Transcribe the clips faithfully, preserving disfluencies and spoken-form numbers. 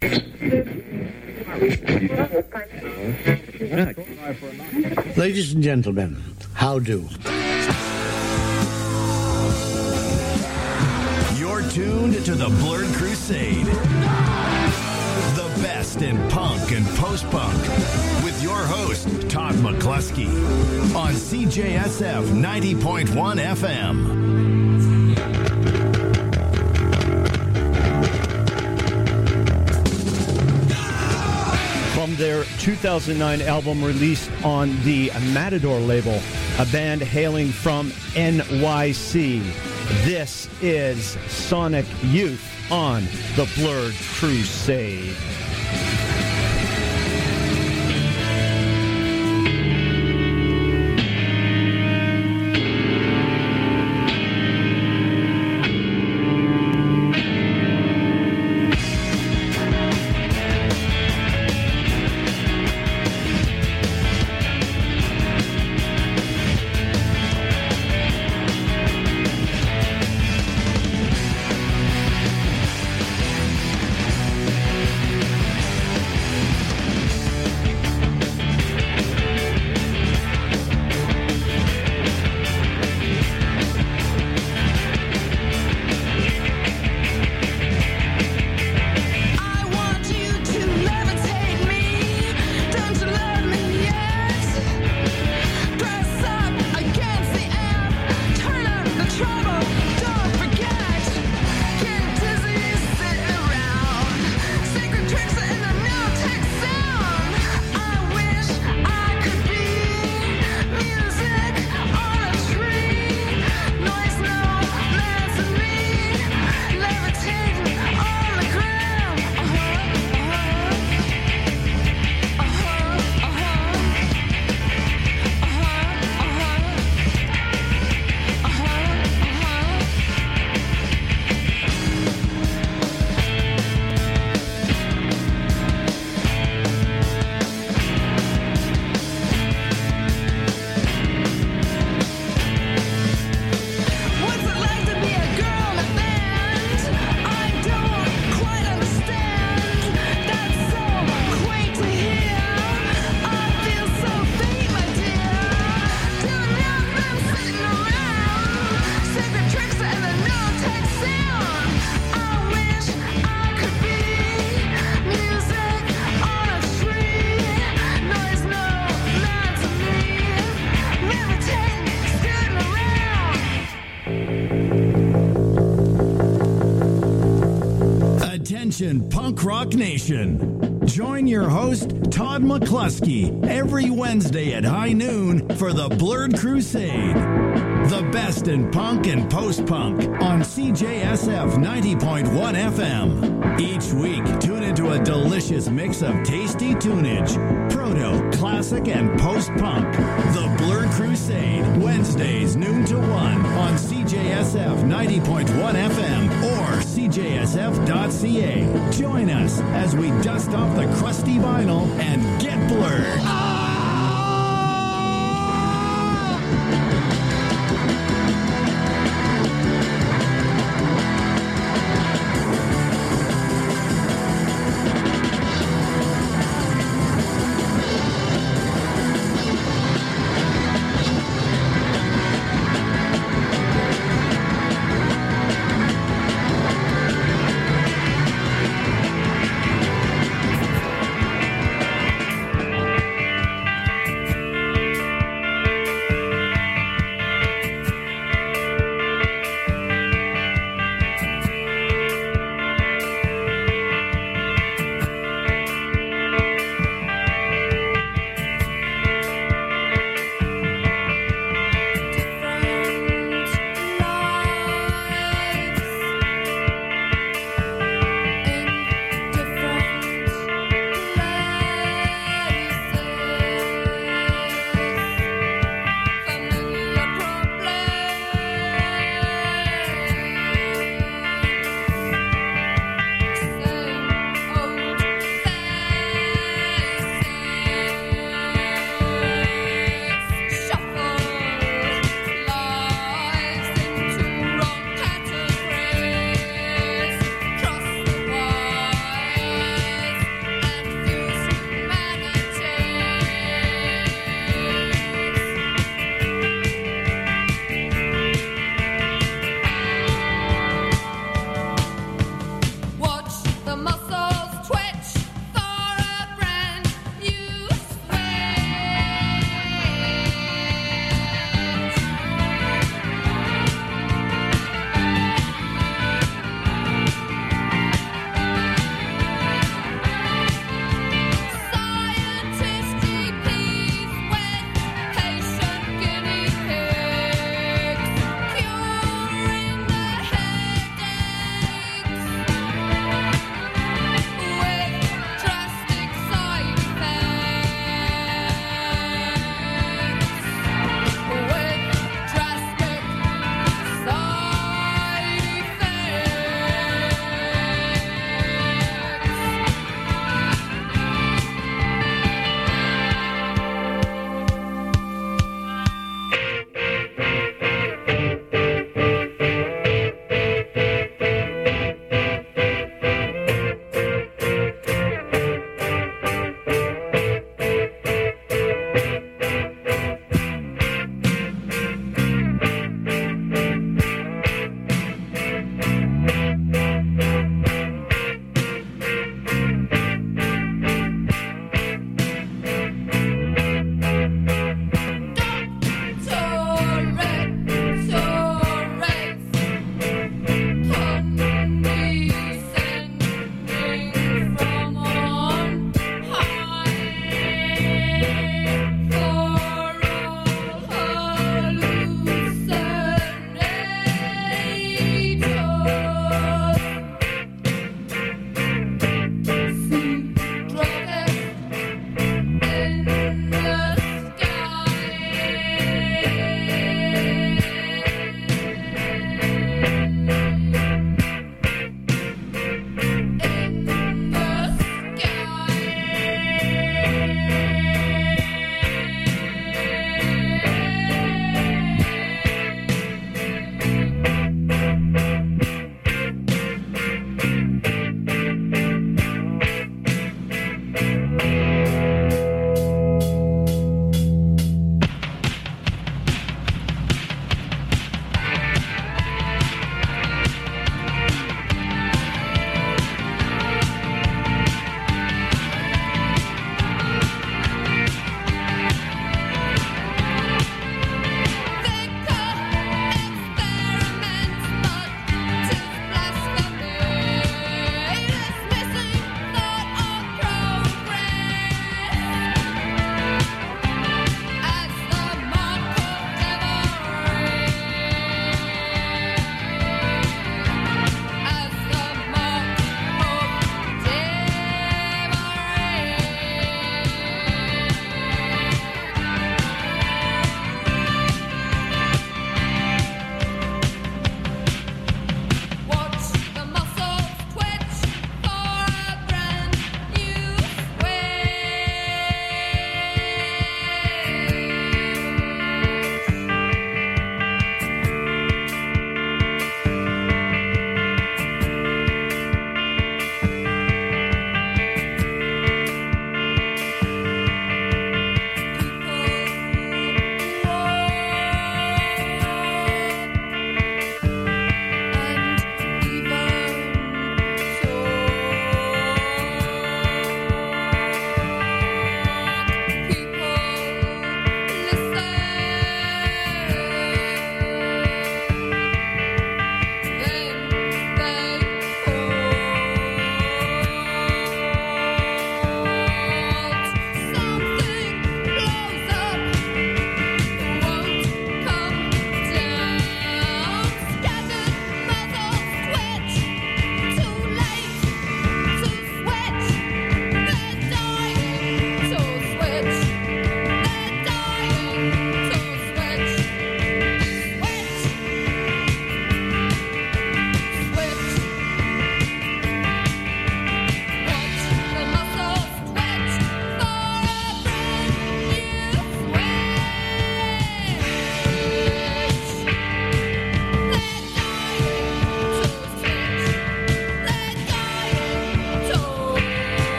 Ladies and gentlemen, how do? You're tuned to the Blurred Crusade. The best in punk and post-punk. With your host, Todd McCluskey. On C J S F ninety point one F M. From their two thousand nine album released on the Matador label, a band hailing from N Y C, this is Sonic Youth on the Blurred Crusade. Punk Rock Nation. Join your host, Todd McCluskey, every Wednesday at high noon for the Blurred Crusade. The best in punk and post-punk on C J S F ninety point one F M. Each week, tune into a delicious mix of tasty tunage, proto, classic, and post-punk. The Blurred Crusade, Wednesdays noon to one on C J S F ninety point one F M or C J S F dot C A. Join us as we dust off the crusty vinyl and get blurred.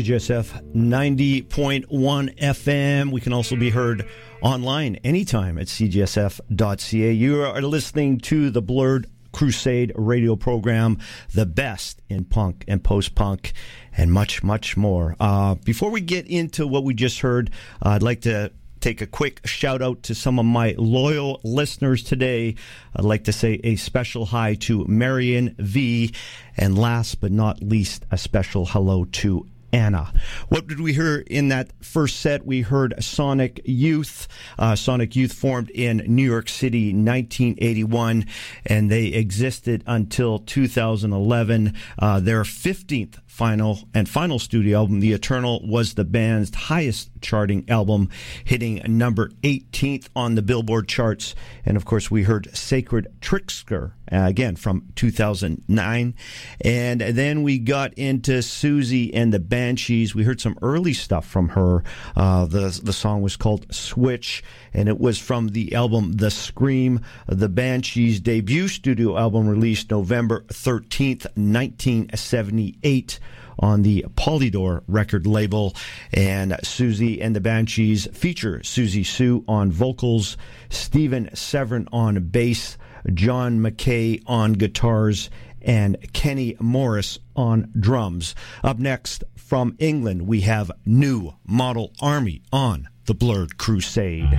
C J S F ninety point one F M. We can also be heard online anytime at c j s f dot c a. You are listening to the Blurred Crusade radio program, the best in punk and post-punk and much, much more. Uh, before we get into what we just heard, uh, I'd like to take a quick shout out to some of my loyal listeners today. I'd like to say a special hi to Marion V. And last but not least, a special hello to Anna. What did we hear in that first set? We heard Sonic Youth. Uh, Sonic Youth formed in New York City, nineteen eighty-one, and they existed until two thousand eleven. Uh, their fifteenth final and final studio album, The Eternal, was the band's highest charting album, hitting number eighteenth on the Billboard charts. And of course, we heard Sacred Trickster, uh, again from two thousand nine. And then we got into Susie and the Banshees. We heard some early stuff from her. Uh, the, the song was called Switch, and it was from the album The Scream, the Banshees' debut studio album, released November thirteenth, nineteen seventy-eight. On the Polydor record label. And Susie and the Banshees feature Susie Sue on vocals, Stephen Severin on bass, John McKay on guitars, and Kenny Morris on drums. Up next from England, we have New Model Army on the Blurred Crusade.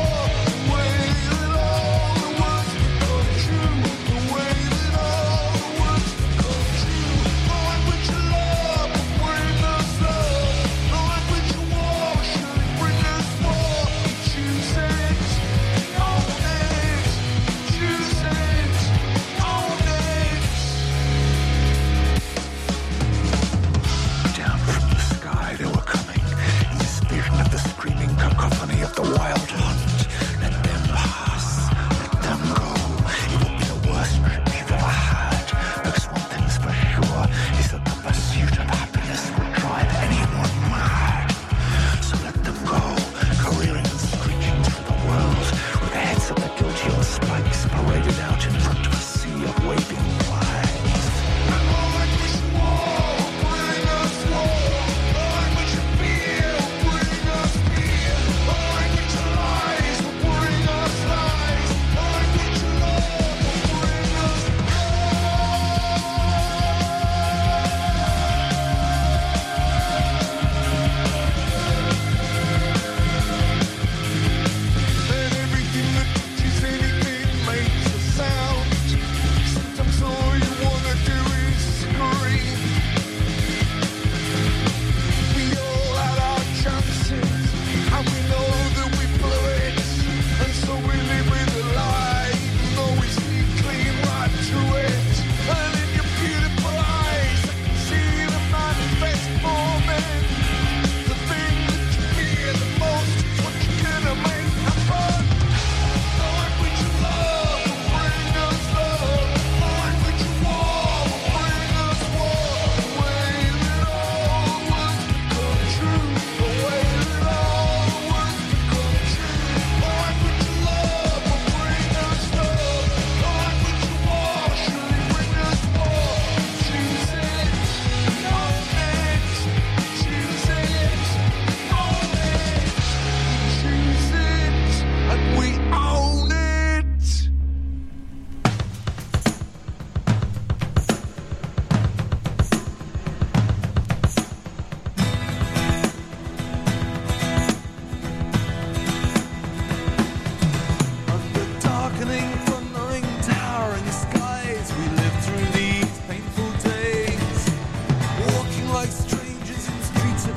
The way that all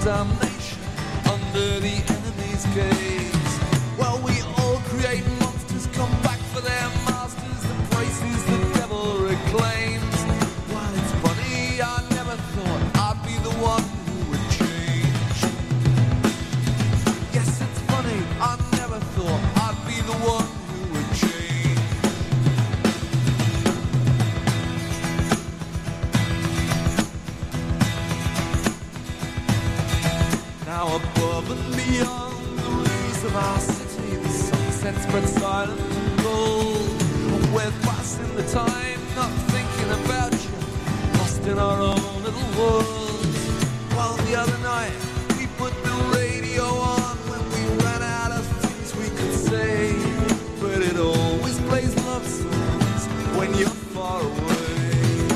damnation under the enemy's gaze. Well, we all create monsters, come back for their masters, the praises the devil reclaims. Well, it's funny, I never thought I'd be the one who would change. Yes, it's funny, I never thought I'd be the one who would change. Now above and beyond the roofs of our city, the sunset spreads silent and cold. We're passing the time, not thinking about you, lost in our own little world. Well, the other night, we put the radio on when we ran out of things we could say. But it always plays love songs when you're far away.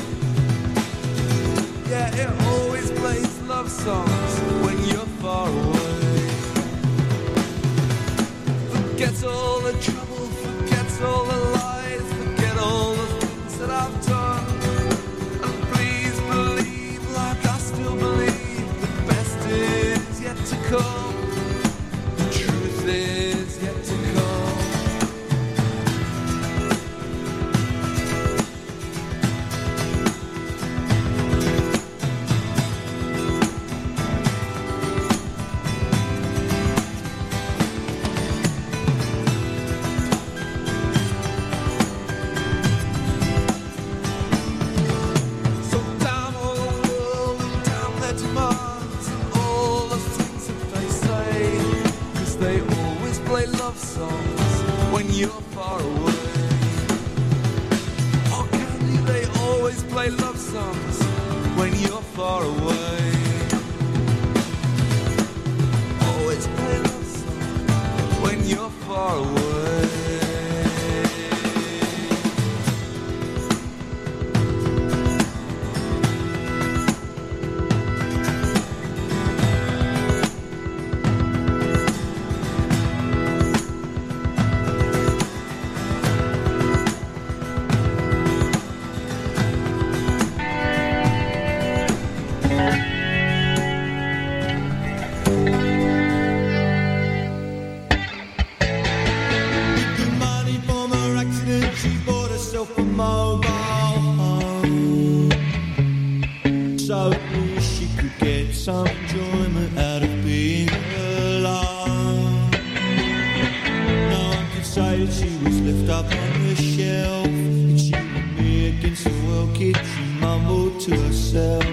Yeah, it always plays love songs when you're far away. Forget all the trouble, forget all the lies, forget all the things that I've done. And please believe, like I still believe, the best is yet to come. The truth is yet to come. So damn all the world and damn their demands and all the things that they say, 'cause they always play love songs when you're far away. Oh, Candy, they always play love songs when you're far away. Always play love songs when you're far away. The money from her accident, she bought herself a mobile home, so at least she could get some enjoyment out of being alone. No one could say that she was left up on the shelf, and she and me against the world, kid, she mumbled to herself.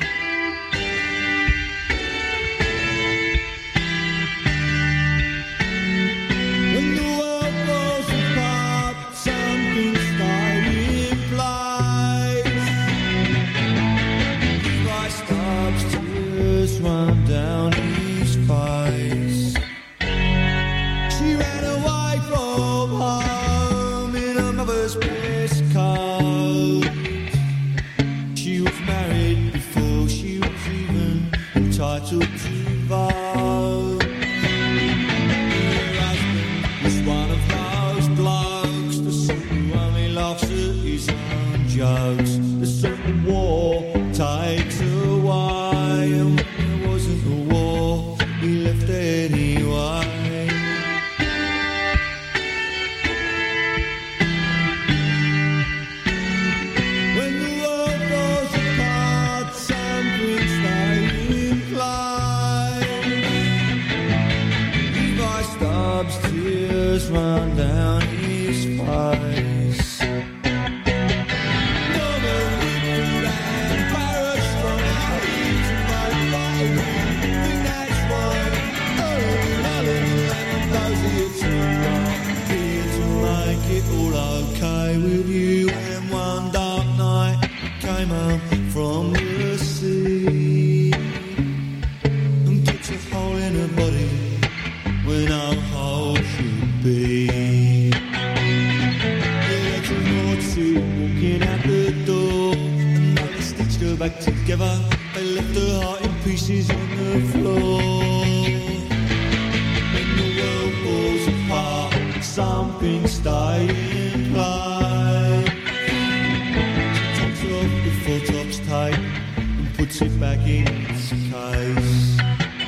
When the world falls apart, something stay in place. Levi Stubbs' tears run down his face. She ran away from home in her mother's best coat. She was married before she was even entitled to vote. Her husband was one of those blokes, the sort who only laughs at his own jokes. The sort of war takes away, and when there wasn't a war, he left anyway. When the world falls apart, something stays in place. Levi Stubbs' tears run down his face. Norman Whitfield and Paris from out into my life. And that's why Owen Allen and those here to here to make it all okay with you. And one dark night came home from the sea and gets a hole in her body where no hole should be. Yeah, two more two walking out the door, and they stitched her back together. They left her heart in pieces on the floor. When the world falls apart, something stays in place. She takes off the full top's tape and puts it back in its case.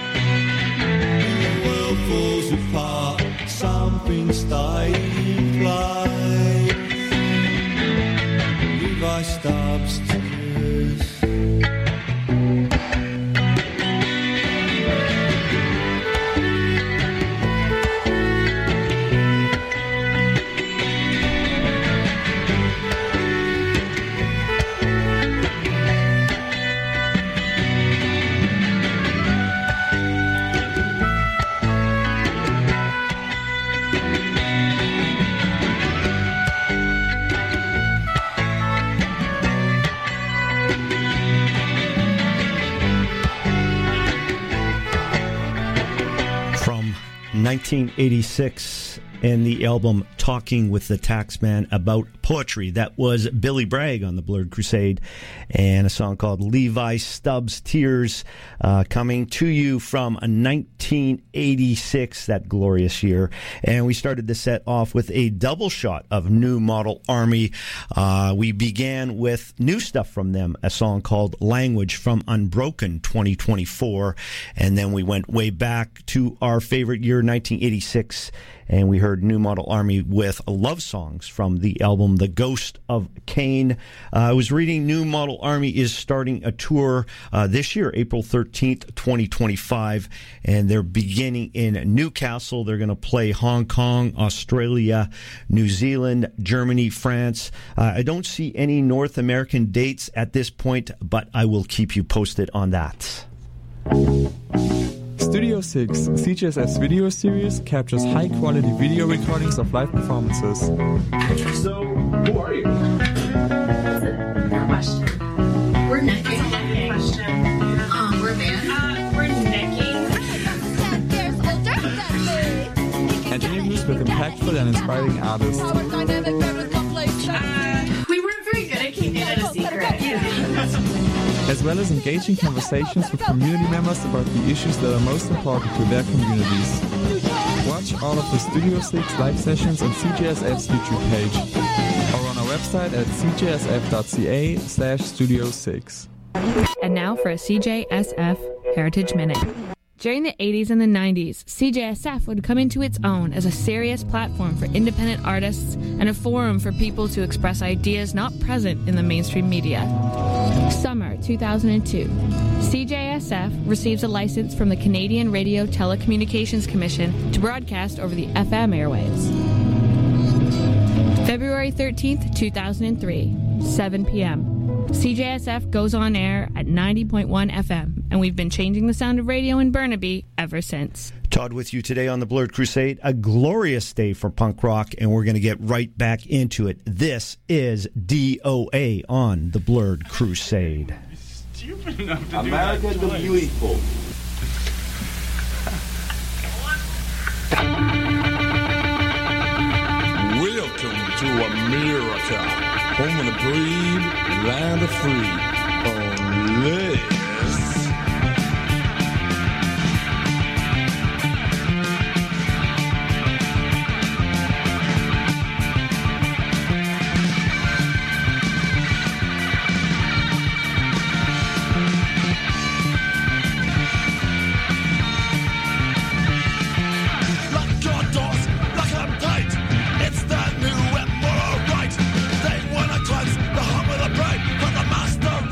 nineteen eighty-six, and the album Talking with the Taxman about poetry. That was Billy Bragg on the Blurred Crusade, and a song called Levi Stubbs' Tears, uh, coming to you from nineteen eighty-six, that glorious year. And we started the set off with a double shot of New Model Army. Uh, we began with new stuff from them, a song called Language from Unbroken twenty twenty-four, and then we went way back to our favorite year, nineteen eighty-six, and we heard New Model Army with love songs from the album The Ghost of Cain. Uh, I was reading New Model Army is starting a tour uh, this year, April thirteenth, twenty twenty-five, and they're beginning in Newcastle. They're going to play Hong Kong, Australia, New Zealand, Germany, France. Uh, I don't see any North American dates at this point, but I will keep you posted on that. Studio six, C J S F's video series, captures high-quality video recordings of live performances. So, who are you? Good question. We're necking. Question. Um, we're a band. Uh, we're necking. And interviews with impactful and inspiring artists. Uh, we weren't very good at keeping it a secret. As well as engaging conversations with community members about the issues that are most important to their communities. Watch all of the Studio six live sessions on C J S F's YouTube page or on our website at c j s f dot c a slash studio six. And now for a C J S F Heritage Minute. During the eighties and the nineties, C J S F would come into its own as a serious platform for independent artists and a forum for people to express ideas not present in the mainstream media. Summer two thousand two, C J S F receives a license from the Canadian Radio Telecommunications Commission to broadcast over the F M airwaves. February thirteenth, two thousand three, seven p.m. C J S F goes on air at ninety point one F M, and we've been changing the sound of radio in Burnaby ever since. Todd with you today on the Blurred Crusade. A glorious day for punk rock, and we're going to get right back into it. This is D O A on the Blurred Crusade. Stupid enough to America do that the Beautiful. Welcome to America, home of the brave, land of free. Unless Master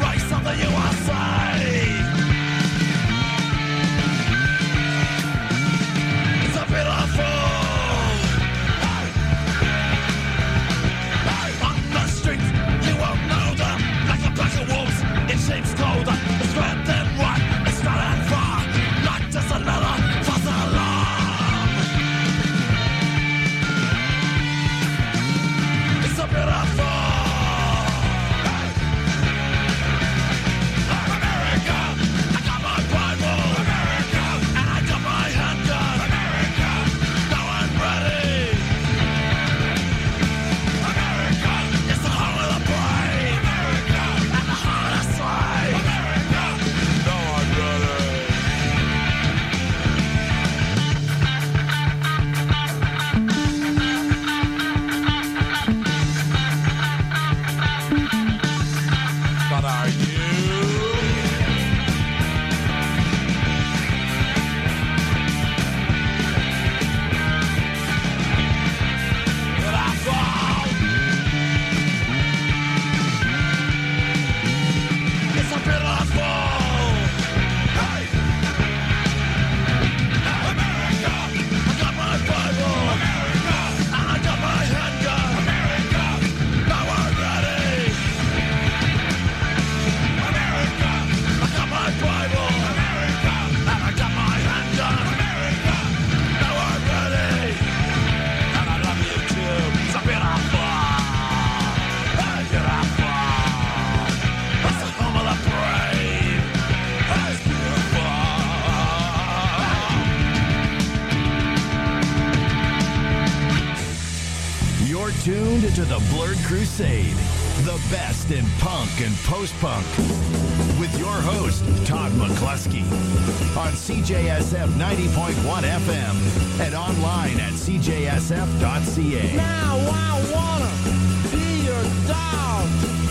tuned to the Blurred Crusade, the best in punk and post-punk, with your host, Todd McCluskey, on C J S F ninety point one F M and online at c j s f dot c a. Now I wanna be your dog.